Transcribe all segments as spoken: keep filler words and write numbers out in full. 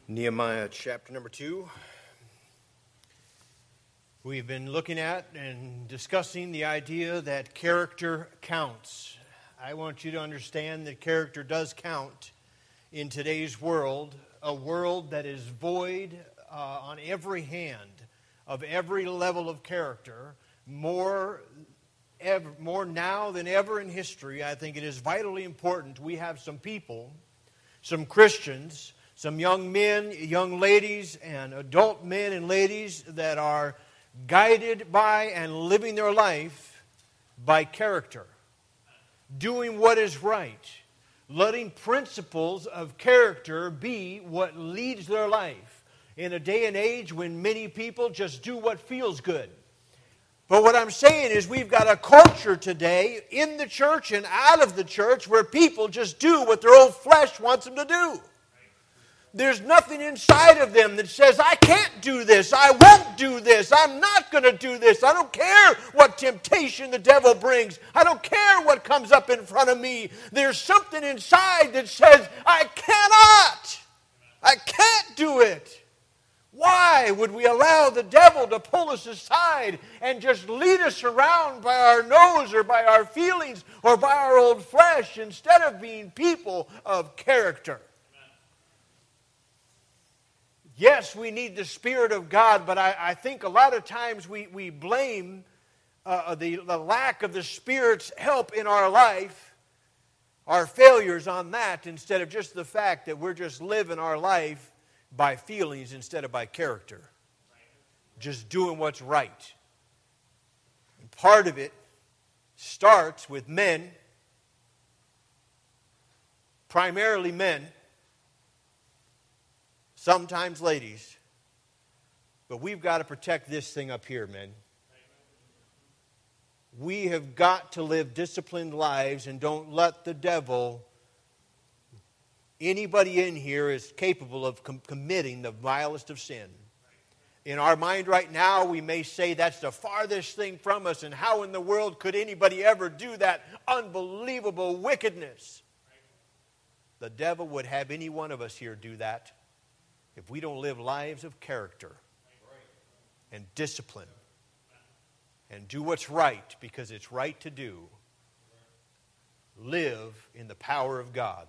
Nehemiah chapter number two. We've been looking at and discussing the idea that character counts. I want you to understand that character does count in today's world, a world that is void uh, on every hand of every level of character, more, ever, more now than ever in history. I think it is vitally important we have some people, some Christians, some young men, young ladies, and adult men and ladies that are guided by and living their life by character, doing what is right, letting principles of character be what leads their life in a day and age when many people just do what feels good. But what I'm saying is we've got a culture today in the church and out of the church where people just do what their old flesh wants them to do. There's nothing inside of them that says, I can't do this, I won't do this, I'm not going to do this, I don't care what temptation the devil brings, I don't care what comes up in front of me. There's something inside that says, I cannot, I can't do it. Why would we allow the devil to pull us aside and just lead us around by our nose or by our feelings or by our old flesh instead of being people of character? Yes, we need the Spirit of God, but I, I think a lot of times we, we blame uh, the, the lack of the Spirit's help in our life, our failures on that, instead of just the fact that we're just living our life by feelings instead of by character. Just doing what's right. And part of it starts with men, primarily men, sometimes ladies, but we've got to protect this thing up here, men. We have got to live disciplined lives and don't let the devil, anybody in here is capable of com- committing the vilest of sin. In our mind right now, we may say that's the farthest thing from us, and how in the world could anybody ever do that unbelievable wickedness? The devil would have any one of us here do that if we don't live lives of character and discipline and do what's right because it's right to do. Live in the power of God.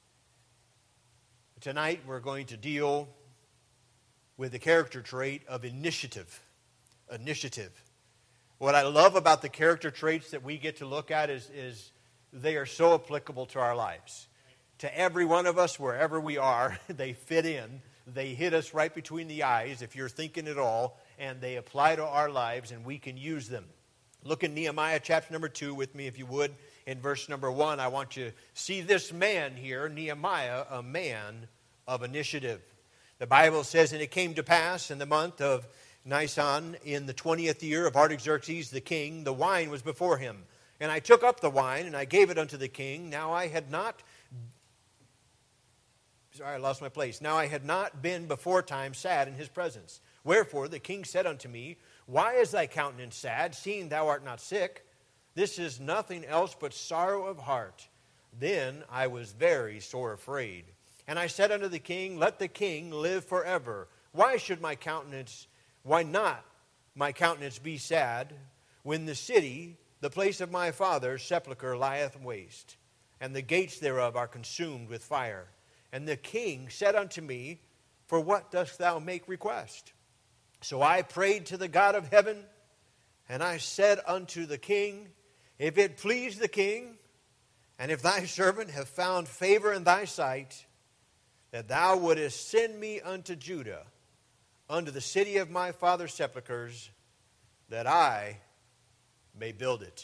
Tonight we're going to deal with the character trait of initiative. Initiative. What I love about the character traits that we get to look at is, is they are so applicable to our lives. To every one of us, wherever we are, they fit in. They hit us right between the eyes, if you're thinking at all, and they apply to our lives, and we can use them. Look in Nehemiah chapter number two with me, if you would. In verse number one, I want you to see this man here, Nehemiah, a man of initiative. The Bible says, and it came to pass in the month of Nisan, in the twentieth year of Artaxerxes the king, the wine was before him. And I took up the wine, and I gave it unto the king. Now I had not... Sorry, I lost my place. Now I had not been before time sad in his presence. Wherefore the king said unto me, Why is thy countenance sad, seeing thou art not sick? This is nothing else but sorrow of heart. Then I was very sore afraid. And I said unto the king, Let the king live forever. Why should my countenance, why not my countenance be sad, when the city, the place of my father's sepulchre, lieth waste, and the gates thereof are consumed with fire? And the king said unto me, For what dost thou make request? So I prayed to the God of heaven, and I said unto the king, If it please the king, and if thy servant have found favor in thy sight, that thou wouldest send me unto Judah, unto the city of my father's sepulchres, that I may build it.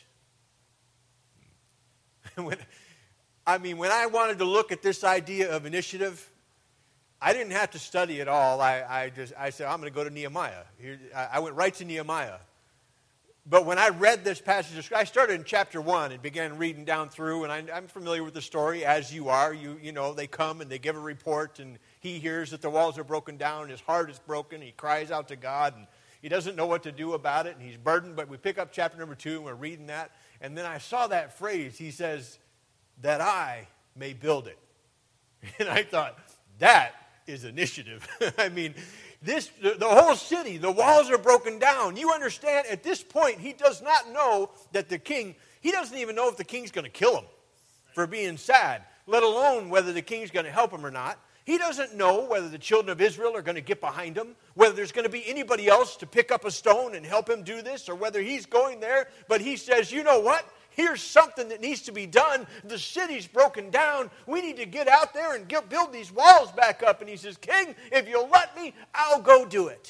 when, I mean, when I wanted to look at this idea of initiative, I didn't have to study at all. I, I just I said, I'm going to go to Nehemiah. Here, I, I went right to Nehemiah. But when I read this passage, I started in chapter one and began reading down through, and I, I'm familiar with the story, as you are. You you know, they come and they give a report, and he hears that the walls are broken down, his heart is broken, he cries out to God, and he doesn't know what to do about it, and he's burdened. But we pick up chapter number two, and we're reading that, and then I saw that phrase, he says, that I may build it. And I thought, that is initiative. I mean, this the, the whole city, the walls are broken down. You understand, at this point, he does not know that the king, he doesn't even know if the king's going to kill him for being sad, let alone whether the king's going to help him or not. He doesn't know whether the children of Israel are going to get behind him, whether there's going to be anybody else to pick up a stone and help him do this, or whether he's going there. But he says, you know what? Here's something that needs to be done. The city's broken down. We need to get out there and get, build these walls back up. And he says, King, if you'll let me, I'll go do it.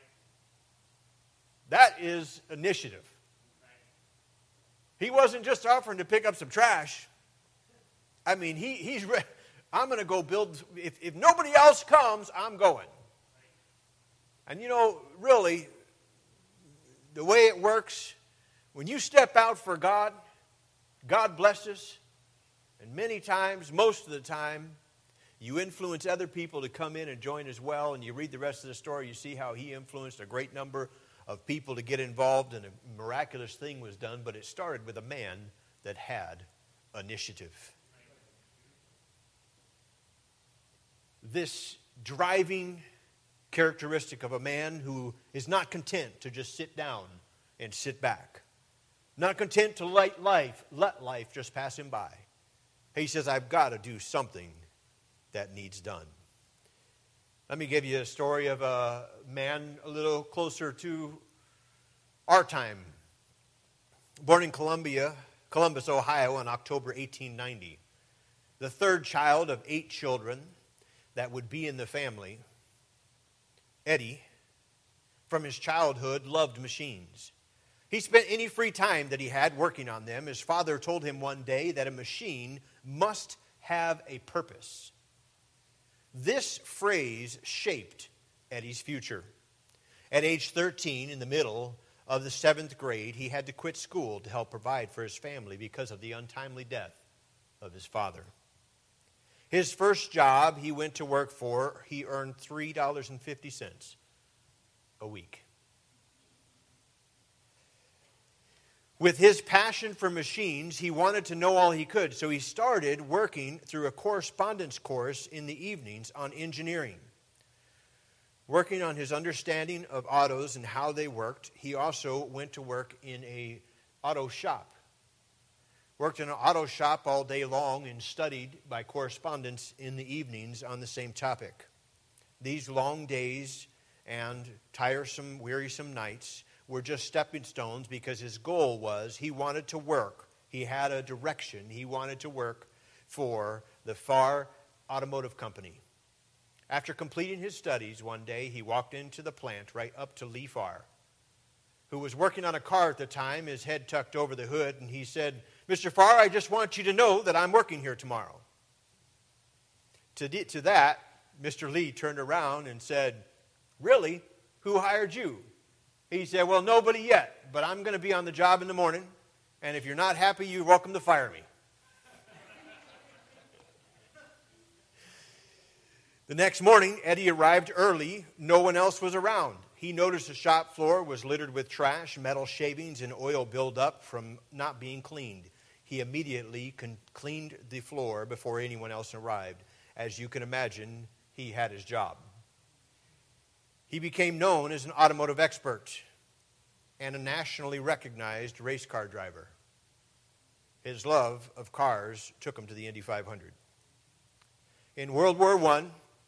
That is initiative. He wasn't just offering to pick up some trash. I mean, he, he's ready. I'm going to go build, if, if nobody else comes, I'm going. And you know, really, the way it works, when you step out for God, God blesses. And many times, most of the time, you influence other people to come in and join as well. And you read the rest of the story, you see how he influenced a great number of people to get involved, and a miraculous thing was done. But it started with a man that had initiative. This driving characteristic of a man who is not content to just sit down and sit back. Not content to let life, let life just pass him by. He says, I've got to do something that needs done. Let me give you a story of a man a little closer to our time. Born in Columbia, Columbus, Ohio in October eighteen ninety. The third child of eight children that would be in the family. Eddie, from his childhood, loved machines. He spent any free time that he had working on them. His father told him one day that a machine must have a purpose. This phrase shaped Eddie's future. At age thirteen, in the middle of the seventh grade, he had to quit school to help provide for his family because of the untimely death of his father. His first job he went to work for, he earned three dollars and fifty cents a week. With his passion for machines, he wanted to know all he could, so he started working through a correspondence course in the evenings on engineering. Working on his understanding of autos and how they worked, he also went to work in a auto shop. Worked in an auto shop all day long and studied by correspondence in the evenings on the same topic. These long days and tiresome, wearisome nights were just stepping stones, because his goal was he wanted to work. He had a direction. He wanted to work for the Farr Automotive Company. After completing his studies, one day he walked into the plant right up to Lee Farr, who was working on a car at the time, his head tucked over the hood, and he said, Mister Farr, I just want you to know that I'm working here tomorrow. To, de- to that, Mister Lee turned around and said, really? Who hired you? He said, well, nobody yet, but I'm going to be on the job in the morning, and if you're not happy, you're welcome to fire me. The next morning, Eddie arrived early. No one else was around. He noticed the shop floor was littered with trash, metal shavings, and oil buildup from not being cleaned. He immediately con- cleaned the floor before anyone else arrived. As you can imagine, he had his job. He became known as an automotive expert and a nationally recognized race car driver. His love of cars took him to the Indy five hundred. In World War One,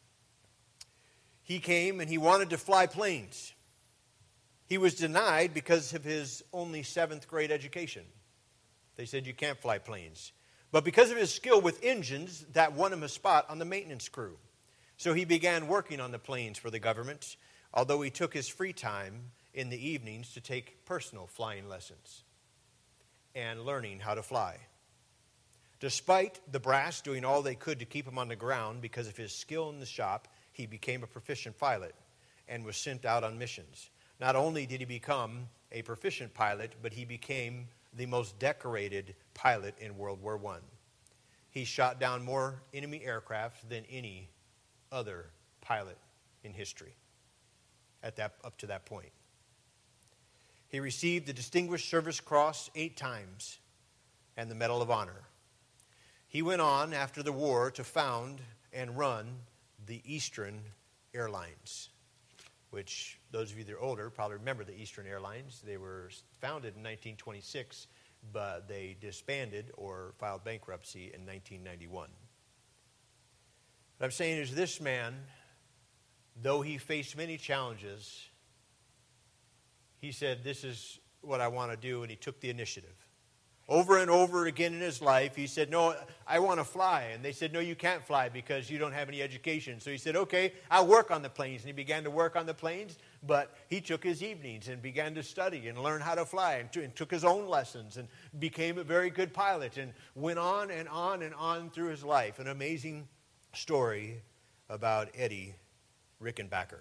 he came and he wanted to fly planes. He was denied because of his only seventh grade education. They said, you can't fly planes. But because of his skill with engines, that won him a spot on the maintenance crew. So he began working on the planes for the government, although he took his free time in the evenings to take personal flying lessons and learning how to fly. Despite the brass doing all they could to keep him on the ground, because of his skill in the shop, he became a proficient pilot and was sent out on missions. Not only did he become a proficient pilot, but he became the most decorated pilot in World War One. He shot down more enemy aircraft than any other pilot in history at that, up to that point. He received the Distinguished Service Cross eight times and the Medal of Honor. He went on after the war to found and run the Eastern Airlines, which those of you that are older probably remember the Eastern Airlines. They were founded in nineteen twenty-six, but they disbanded or filed bankruptcy in nineteen ninety-one. What I'm saying is this man, though he faced many challenges, he said, this is what I want to do, and he took the initiative. Over and over again in his life, he said, no, I want to fly. And they said, no, you can't fly because you don't have any education. So he said, okay, I'll work on the planes. And he began to work on the planes, but he took his evenings and began to study and learn how to fly and, t- and took his own lessons and became a very good pilot and went on and on and on through his life. An amazing story about Eddie Rickenbacker.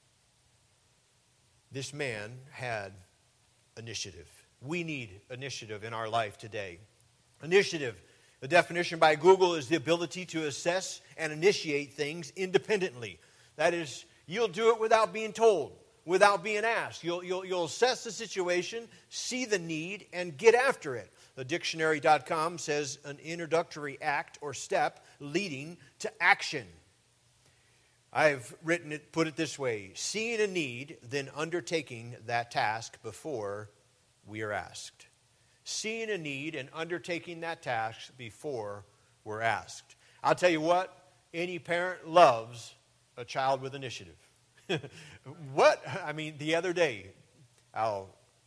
This man had initiative. We need initiative in our life today. Initiative, the definition by Google, is the ability to assess and initiate things independently. That is, you'll do it without being told, without being asked. You'll, you'll, you'll assess the situation, see the need, and get after it. The dictionary dot com says an introductory act or step leading to action. I've written it, put it this way: seeing a need, then undertaking that task before we are asked. Seeing a need and undertaking that task before we're asked. I'll tell you what, any parent loves a child with initiative. What? I mean, the other day, I'll,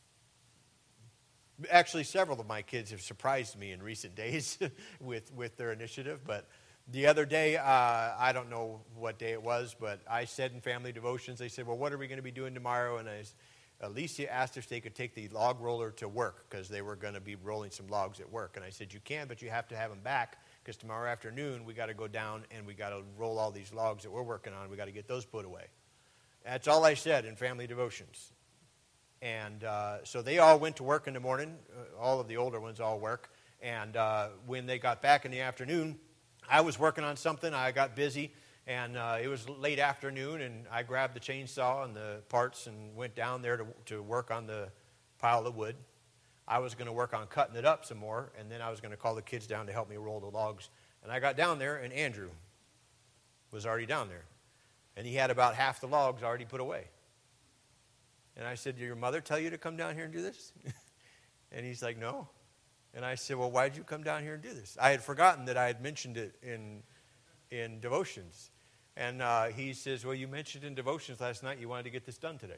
actually several of my kids have surprised me in recent days with, with their initiative, but the other day, uh, I don't know what day it was, but I said in family devotions, they said, well, what are we going to be doing tomorrow? And I Alicia asked if they could take the log roller to work because they were going to be rolling some logs at work. And I said, you can, but you have to have them back because tomorrow afternoon we got to go down and we got to roll all these logs that we're working on. We got to get those put away. That's all I said in family devotions. And uh, so they all went to work in the morning. Uh, all of the older ones all work. And uh, when they got back in the afternoon, I was working on something. I got busy. And uh, it was late afternoon, and I grabbed the chainsaw and the parts and went down there to, to work on the pile of wood. I was going to work on cutting it up some more, and then I was going to call the kids down to help me roll the logs. And I got down there, and Andrew was already down there. And he had about half the logs already put away. And I said, did your mother tell you to come down here and do this? And he's like, no. And I said, well, why did you come down here and do this? I had forgotten that I had mentioned it in in devotions. And uh, he says, well, you mentioned in devotions last night you wanted to get this done today.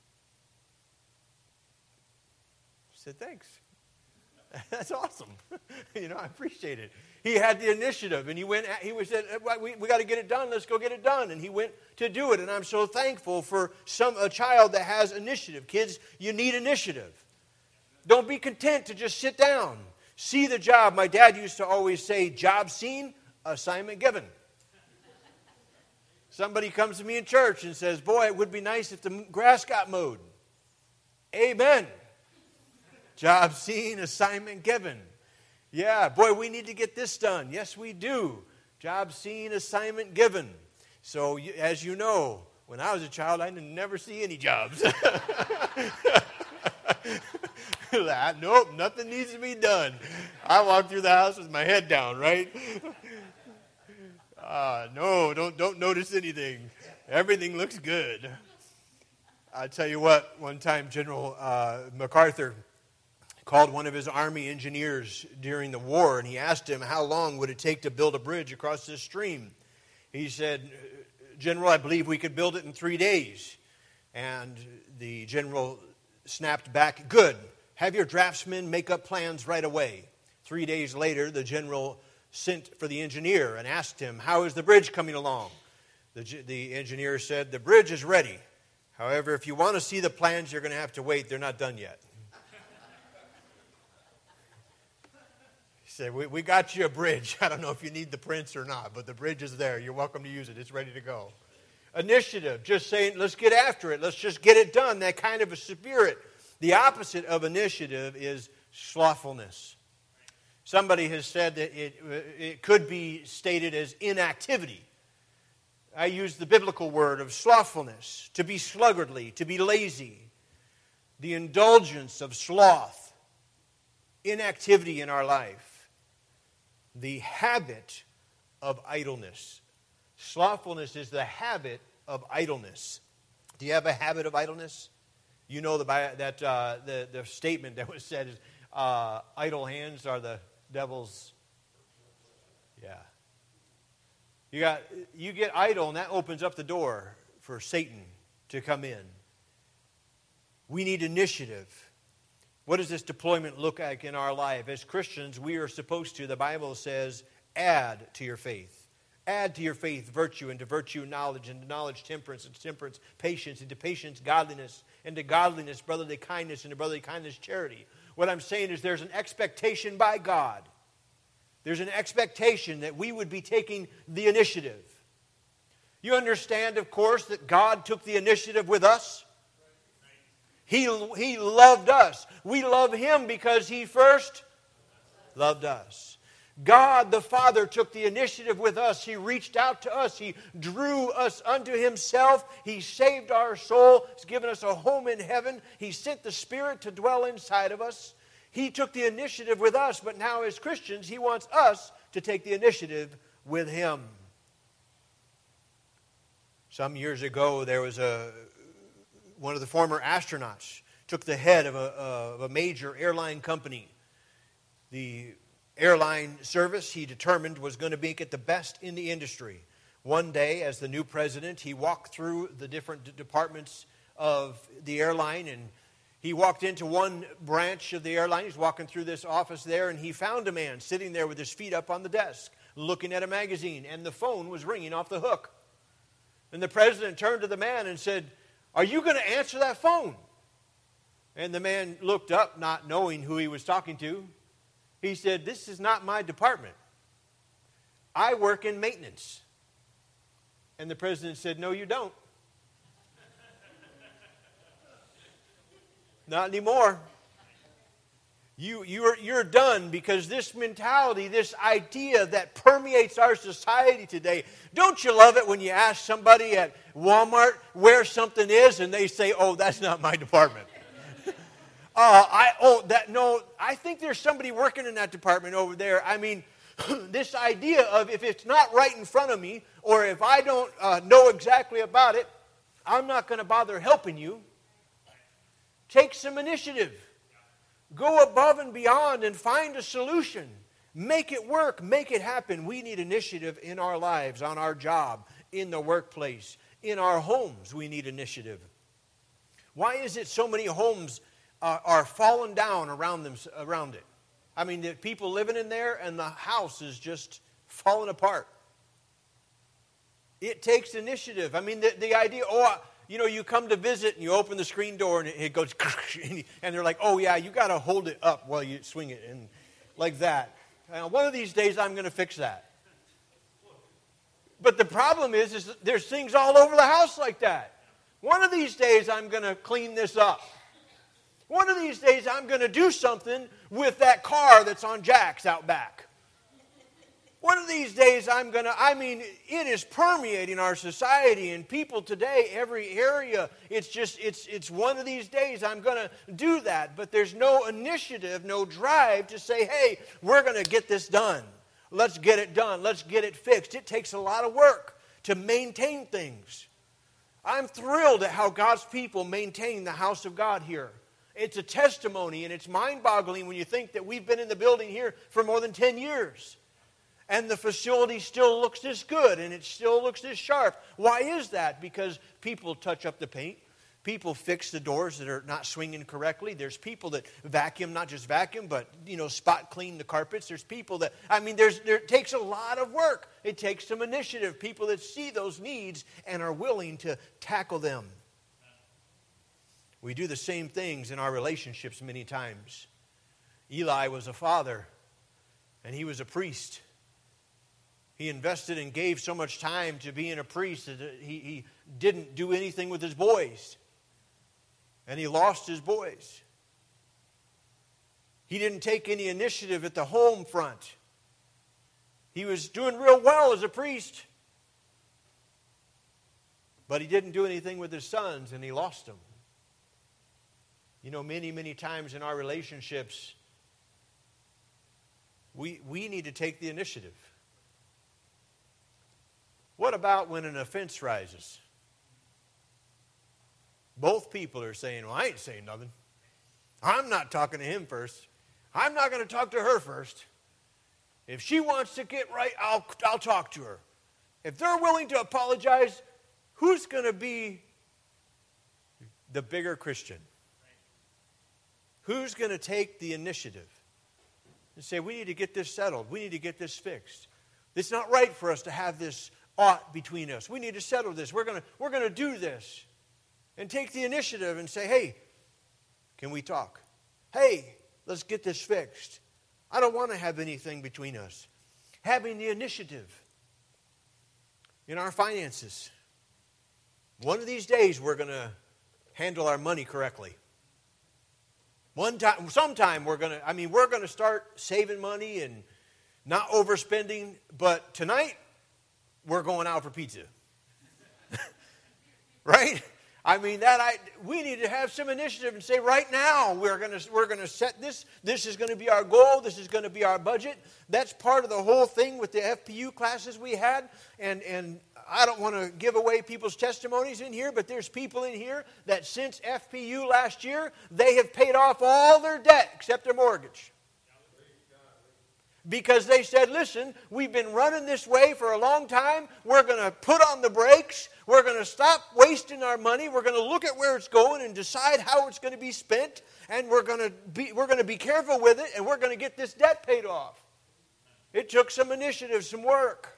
I said, thanks. That's awesome. You know, I appreciate it. He had the initiative, and he went, he was said, we, we got to get it done. Let's go get it done. And he went to do it. And I'm so thankful for some a child that has initiative. Kids, you need initiative. Don't be content to just sit down. See the job. My dad used to always say, job seen, assignment given. Somebody comes to me in church and says, boy, it would be nice if the grass got mowed. Amen. Job seen, assignment given. Yeah, boy, we need to get this done. Yes, we do. Job seen, assignment given. So, as you know, when I was a child, I didn't never see any jobs. Nope, nothing needs to be done. I walk through the house with my head down, right? Uh, no, don't don't notice anything. Everything looks good. I'll tell you what, one time General uh, MacArthur called one of his army engineers during the war, and he asked him how long would it take to build a bridge across this stream. He said, General, I believe we could build it in three days. And the general snapped back, good. Have your draftsmen make up plans right away. Three days later, the general sent for the engineer and asked him, how is the bridge coming along? The, the engineer said, the bridge is ready. However, if you want to see the plans, you're going to have to wait. They're not done yet. He said, we, we got you a bridge. I don't know if you need the prints or not, but the bridge is there. You're welcome to use it. It's ready to go. Initiative, just saying, let's get after it. Let's just get it done. That kind of a spirit. The opposite of initiative is slothfulness. Somebody has said that it, it could be stated as inactivity. I use the biblical word of slothfulness, to be sluggardly, to be lazy, the indulgence of sloth, inactivity in our life, the habit of idleness. Slothfulness is the habit of idleness. Do you have a habit of idleness? You know the, that uh, the, the statement that was said is, uh, idle hands are the devil's. Yeah. You got you get idle, and that opens up the door for Satan to come in. We need initiative. What does this deployment look like in our life? As Christians, we are supposed to, the Bible says, add to your faith. Add to your faith virtue, and to virtue knowledge, and to knowledge temperance, and to temperance patience, and to patience godliness, and to godliness brotherly kindness, and to brotherly kindness charity. What I'm saying is there's an expectation by God. There's an expectation that we would be taking the initiative. You understand, of course, that God took the initiative with us. He, he loved us. We love Him because He first loved us. God the Father took the initiative with us. He reached out to us. He drew us unto Himself. He saved our soul. He's given us a home in heaven. He sent the Spirit to dwell inside of us. He took the initiative with us, but now as Christians, He wants us to take the initiative with Him. Some years ago, there was a one of the former astronauts took the head of a, of a major airline company. The airline service, he determined, was going to make it the best in the industry. One day, as the new president, he walked through the different departments of the airline, and he walked into one branch of the airline. He's walking through this office there, and he found a man sitting there with his feet up on the desk, looking at a magazine, and the phone was ringing off the hook. And the president turned to the man and said, "Are you going to answer that phone?" And the man looked up, not knowing who he was talking to. He said, "This is not my department. I work in maintenance." And the president said, "No, you don't. Not anymore. You, you're, you're done," because this mentality, this idea that permeates our society today. Don't you love it when you ask somebody at Walmart where something is and they say, "Oh, that's not my department." uh, I oh that no, I think there's somebody working in that department over there. I mean, this idea of if it's not right in front of me, or if I don't uh, know exactly about it, I'm not going to bother helping you. Take some initiative. Go above and beyond and find a solution. Make it work. Make it happen. We need initiative in our lives, on our job, in the workplace, in our homes. We need initiative. Why is it so many homes uh, are falling down around them, around it? I mean, the people living in there and the house is just falling apart. It takes initiative. I mean, the, the idea, oh, I, you know, you come to visit and you open the screen door and it goes, and they're like, "Oh yeah, you got to hold it up while you swing it," and like that. Now, one of these days I'm going to fix that. But the problem is, is there's things all over the house like that. One of these days I'm going to clean this up. One of these days I'm going to do something with that car that's on jacks out back. One of these days I'm going to, I mean, it is permeating our society and people today, every area. It's just, it's it's one of these days I'm going to do that. But there's no initiative, no drive to say, "Hey, we're going to get this done. Let's get it done. Let's get it fixed." It takes a lot of work to maintain things. I'm thrilled at how God's people maintain the house of God here. It's a testimony, and it's mind-boggling when you think that we've been in the building here for more than ten years. And the facility still looks this good, and it still looks this sharp. Why is that? Because people touch up the paint. People fix the doors that are not swinging correctly. There's people that vacuum, not just vacuum, but, you know, spot clean the carpets. There's people that, I mean, there's there it takes a lot of work. It takes some initiative. People that see those needs and are willing to tackle them. We do the same things in our relationships many times. Eli was a father, and he was a priest. He invested and gave so much time to being a priest that he, he didn't do anything with his boys. And he lost his boys. He didn't take any initiative at the home front. He was doing real well as a priest. But he didn't do anything with his sons, and he lost them. You know, many, many times in our relationships, we, we need to take the initiative. What about when an offense rises? Both people are saying, well, I ain't saying nothing. I'm not talking to him first. I'm not going to talk to her first. If she wants to get right, I'll, I'll talk to her. If they're willing to apologize, who's going to be the bigger Christian? Who's going to take the initiative and say, we need to get this settled. We need to get this fixed. It's not right for us to have this ought between us. We need to settle this. We're going to, we're going to do this. And take the initiative and say, hey, can we talk? Hey, let's get this fixed. I don't want to have anything between us. Having the initiative in our finances. One of these days we're going to handle our money correctly. One time, sometime we're going to, I mean, we're going to start saving money and not overspending, but tonight we're going out for pizza. Right? I mean, that I we need to have some initiative and say, right now we're going to we're going to set this. This is going to be our goal. This is going to be our budget. That's part of the whole thing with the F P U classes we had. And and I don't want to give away people's testimonies in here, but there's people in here that since F P U last year, they have paid off all their debt except their mortgage. Because they said, listen, we've been running this way for a long time. We're going to put on the brakes. We're going to stop wasting our money. We're going to look at where it's going and decide how it's going to be spent. And we're going to be, we're going to be careful with it. And we're going to get this debt paid off. It took some initiative, some work.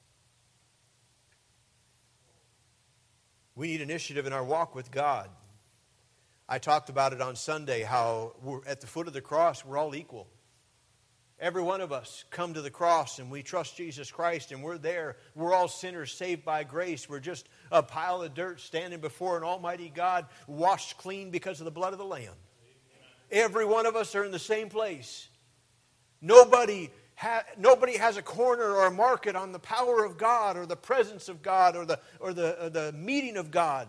We need initiative in our walk with God. I talked about it on Sunday, how we're at the foot of the cross, we're all equal. Every one of us come to the cross and we trust Jesus Christ and we're there. We're all sinners saved by grace. We're just a pile of dirt standing before an almighty God, washed clean because of the blood of the Lamb. Every one of us are in the same place. Nobody, ha- nobody has a corner or a market on the power of God or the presence of God or the, or the, or the meeting of God.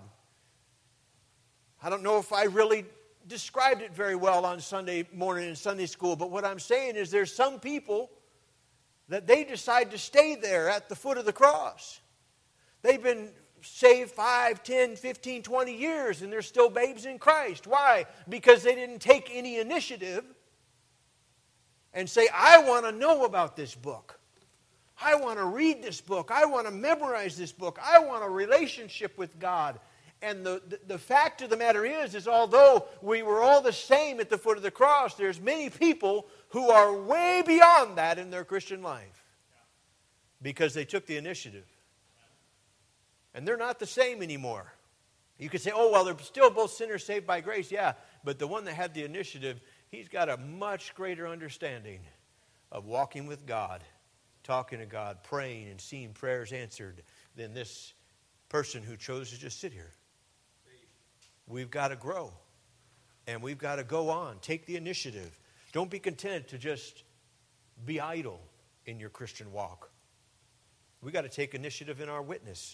I don't know if I really described it very well on Sunday morning in Sunday school, but what I'm saying is there's some people that they decide to stay there at the foot of the cross. They've been saved five, ten, fifteen, twenty years and they're still babes in Christ. Why? Because they didn't take any initiative and say, I want to know about this book. I want to read this book. I want to memorize this book. I want a relationship with God. And the, the, the fact of the matter is, is although we were all the same at the foot of the cross, there's many people who are way beyond that in their Christian life because they took the initiative. And they're not the same anymore. You could say, oh, well, they're still both sinners saved by grace. Yeah, but the one that had the initiative, he's got a much greater understanding of walking with God, talking to God, praying and seeing prayers answered than this person who chose to just sit here. We've got to grow, and we've got to go on. Take the initiative. Don't be content to just be idle in your Christian walk. We've got to take initiative in our witness.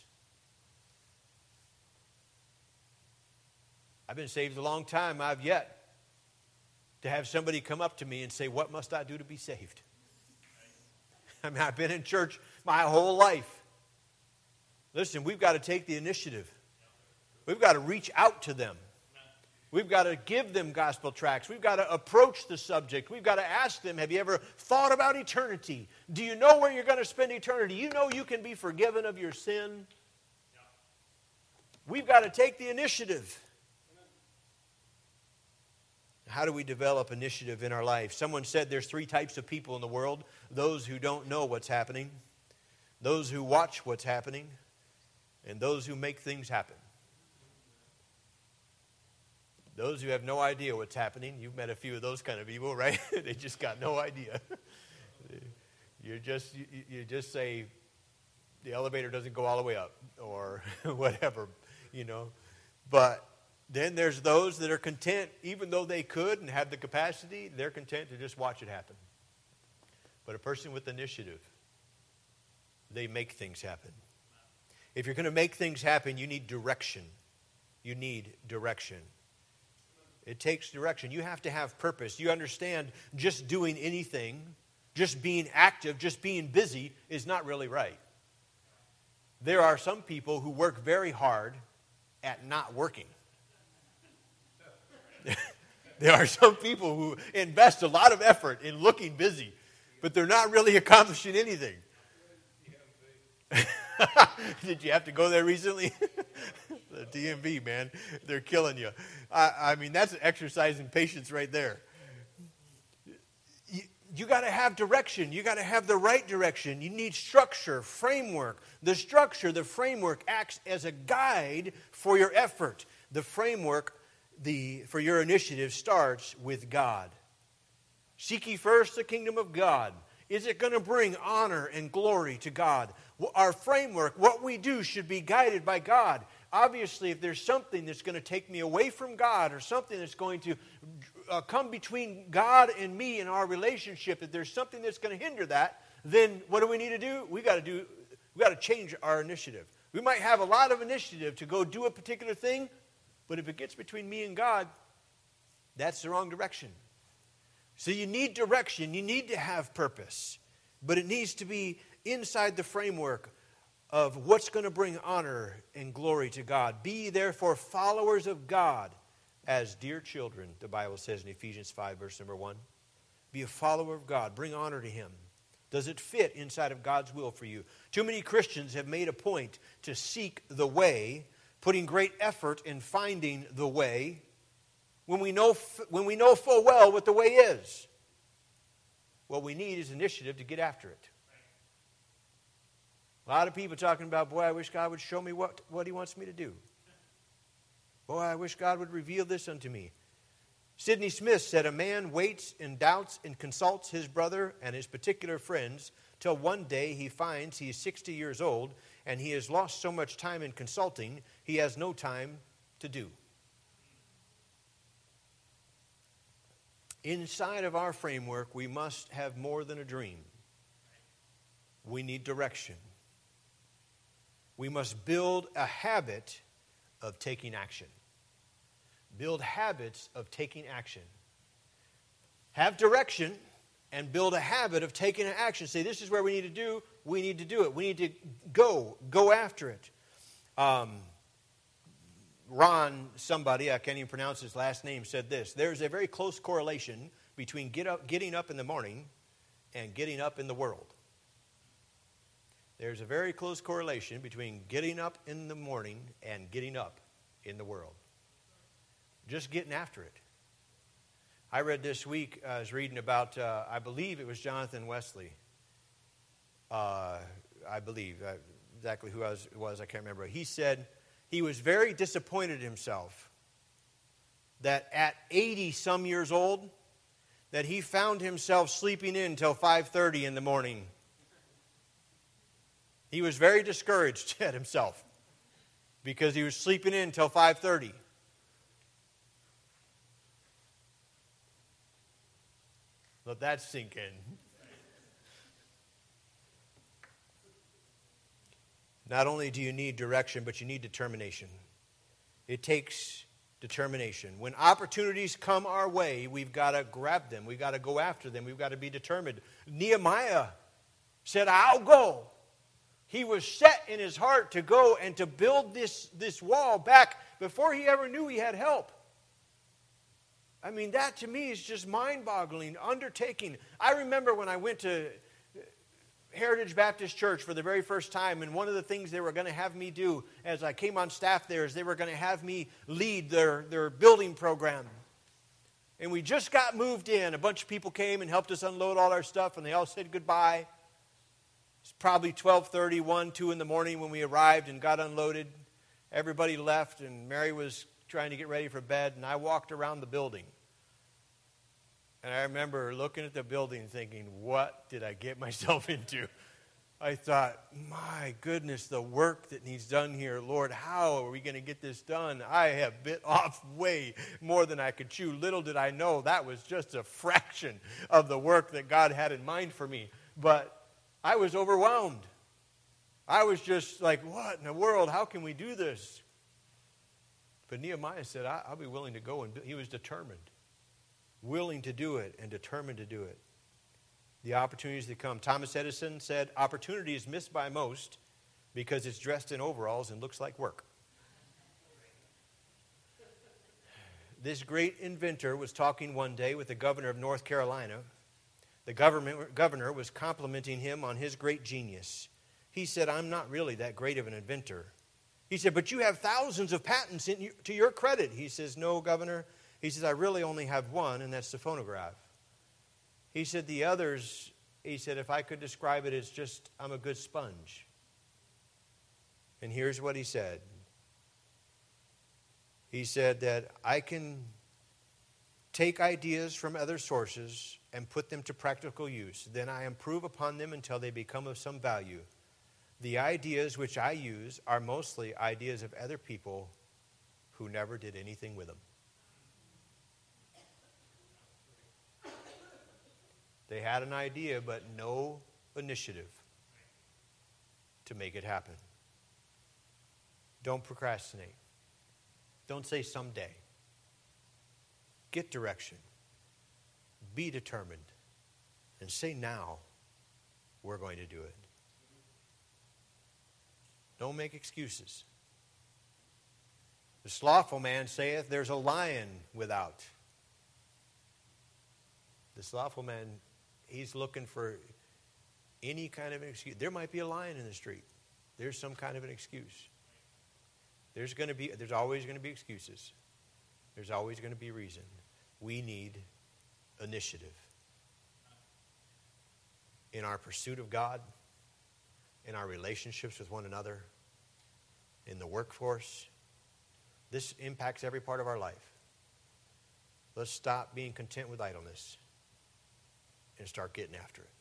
I've been saved a long time. I've yet to have somebody come up to me and say, what must I do to be saved? I mean, I've been in church my whole life. Listen, we've got to take the initiative. We've got to reach out to them. We've got to give them gospel tracts. We've got to approach the subject. We've got to ask them, have you ever thought about eternity? Do you know where you're going to spend eternity? You know you can be forgiven of your sin. We've got to take the initiative. How do we develop initiative in our life? Someone said there's three types of people in the world. Those who don't know what's happening, those who watch what's happening, and those who make things happen. Those who have no idea what's happening, you've met a few of those kind of people, right? They just got no idea. You just you, you just say the elevator doesn't go all the way up or whatever, you know. But then there's those that are content, even though they could and have the capacity, they're content to just watch it happen. But a person with initiative, they make things happen. If you're going to make things happen, you need direction. You need direction. It takes direction. You have to have purpose. You understand just doing anything, just being active, just being busy is not really right. There are some people who work very hard at not working. There are some people who invest a lot of effort in looking busy, but they're not really accomplishing anything. Did you have to go there recently? The D M V, man, they're killing you. I, I mean, that's an exercise in patience right there. You, you got to have direction. You got to have the right direction. You need structure, framework. The structure, the framework acts as a guide for your effort. The framework the, for your initiative starts with God. Seek ye first the kingdom of God. Is it going to bring honor and glory to God? Our framework, what we do, should be guided by God. Obviously, if there's something that's going to take me away from God, or something that's going to uh, come between God and me in our relationship, if there's something that's going to hinder that, then what do we need to do? We got to do. We got to change our initiative. We might have a lot of initiative to go do a particular thing, but if it gets between me and God, that's the wrong direction. So you need direction. You need to have purpose, but it needs to be inside the framework of what's going to bring honor and glory to God. Be therefore followers of God as dear children, the Bible says in Ephesians five, verse number one. Be a follower of God. Bring honor to Him. Does it fit inside of God's will for you? Too many Christians have made a point to seek the way, putting great effort in finding the way, when we know, when we know full well what the way is. What we need is initiative to get after it. A lot of people talking about, boy, I wish God would show me what, what He wants me to do. Boy, I wish God would reveal this unto me. Sidney Smith said, a man waits and doubts and consults his brother and his particular friends till one day he finds he is sixty years old and he has lost so much time in consulting, he has no time to do. Inside of our framework, we must have more than a dream. We need direction. We must build a habit of taking action. Build habits of taking action. Have direction and build a habit of taking action. Say, this is where we need to do. We need to do it. We need to go. Go after it. Um, Ron, somebody, I can't even pronounce his last name, said this. There's a very close correlation between get up, getting up in the morning and getting up in the world. There's a very close correlation between getting up in the morning and getting up in the world. Just getting after it. I read this week, I was reading about, uh, I believe it was Jonathan Wesley. Uh, I believe, uh, exactly who I was, it was, I can't remember. He said he was very disappointed in himself that at eighty some years old, that he found himself sleeping in until five thirty in the morning. He was very discouraged at himself because he was sleeping in until five thirty. Let that sink in. Not only do you need direction, but you need determination. It takes determination. When opportunities come our way, we've got to grab them. We've got to go after them. We've got to be determined. Nehemiah said, I'll go. He was set in his heart to go and to build this, this wall back before he ever knew he had help. I mean, that to me is just mind-boggling undertaking. I remember when I went to Heritage Baptist Church for the very first time, and one of the things they were going to have me do as I came on staff there is they were going to have me lead their, their building program. And we just got moved in. A bunch of people came and helped us unload all our stuff, and they all said goodbye. It's probably twelve thirty, one, two in the morning when we arrived and got unloaded. Everybody left, and Mary was trying to get ready for bed, and I walked around the building. And I remember looking at the building and thinking, what did I get myself into? I thought, my goodness, the work that needs done here, Lord, how are we going to get this done? I have bit off way more than I could chew. Little did I know that was just a fraction of the work that God had in mind for me. But I was overwhelmed. I was just like, what in the world? How can we do this? But Nehemiah said, I'll be willing to go. And he was determined. Willing to do it and determined to do it. The opportunities that come. Thomas Edison said, opportunity is missed by most, because it's dressed in overalls and looks like work. This great inventor was talking one day with the governor of North Carolina. The government, governor was complimenting him on his great genius. He said, I'm not really that great of an inventor. He said, but you have thousands of patents in you, to your credit. He says, no, governor. He says, I really only have one, and that's the phonograph. He said, the others, he said, if I could describe it, it's just, I'm a good sponge. And here's what he said. He said that I can take ideas from other sources and put them to practical use. Then I improve upon them until they become of some value. The ideas which I use are mostly ideas of other people who never did anything with them. They had an idea, but no initiative to make it happen. Don't procrastinate. Don't say someday. Get direction. Be determined. And say now, we're going to do it. Don't make excuses. The slothful man saith, there's a lion without. The slothful man, he's looking for any kind of an excuse. There might be a lion in the street. There's some kind of an excuse. There's going to be, there's always going to be excuses. There's always going to be reason. We need initiative. In our pursuit of God, in our relationships with one another, in the workforce. This impacts every part of our life. Let's stop being content with idleness and start getting after it.